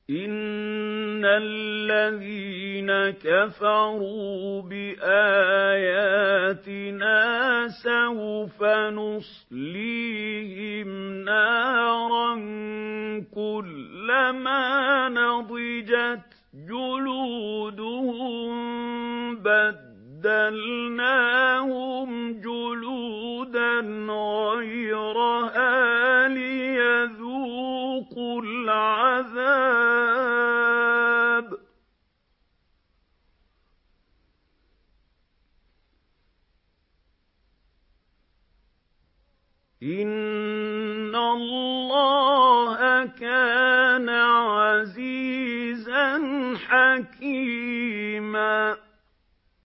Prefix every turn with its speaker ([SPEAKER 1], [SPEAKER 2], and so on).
[SPEAKER 1] إِنَّ الَّذِينَ كَفَرُوا بِآيَاتِنَا سَوْفَ نُصْلِيهِمْ نَارًا كُلَّمَا نَضِجَتْ جُلُودُهُم بَدَّلْنَاهُمْ جُلُودًا غَيْرَهَا لِيَذُوقُوا الْعَذَابَ ۗ إِنَّ اللَّهَ كَانَ عَزِيزًا حَكِيمًا.